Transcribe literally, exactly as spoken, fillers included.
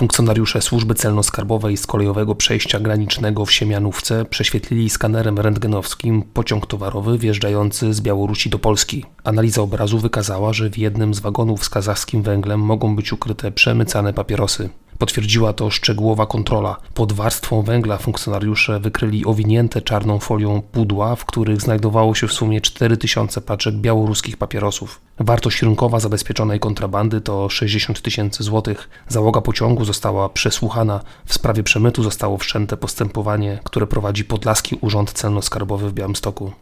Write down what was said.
Funkcjonariusze służby celno-skarbowej z kolejowego przejścia granicznego w Siemianówce prześwietlili skanerem rentgenowskim pociąg towarowy wjeżdżający z Białorusi do Polski. Analiza obrazu wykazała, że w jednym z wagonów z kazachskim węglem mogą być ukryte przemycane papierosy. Potwierdziła to szczegółowa kontrola. Pod warstwą węgla funkcjonariusze wykryli owinięte czarną folią pudła, w których znajdowało się w sumie cztery tysiące paczek białoruskich papierosów. Wartość rynkowa zabezpieczonej kontrabandy to sześćdziesiąt tysięcy złotych. Załoga pociągu została przesłuchana. W sprawie przemytu zostało wszczęte postępowanie, które prowadzi Podlaski Urząd Celno-Skarbowy w Białymstoku.